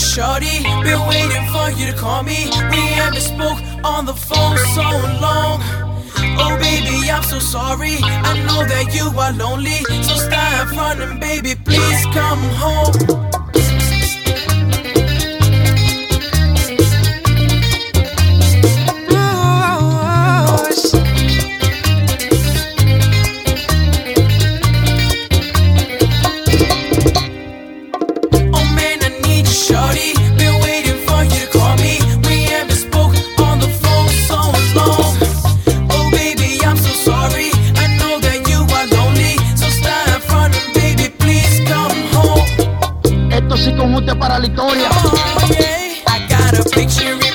shorty, been waiting for you to call me. We haven't spoke on the phone so long. Oh baby, I'm so sorry, I know that you are lonely. So stop running, baby, please come home. Shorty, been waiting for you to call me. We haven't spoke on the phone so long. Oh baby, I'm so sorry, I know that you are lonely. So stop running, baby, please come home. Esto sí como usted para la historia. Oh yeah, I got a picture in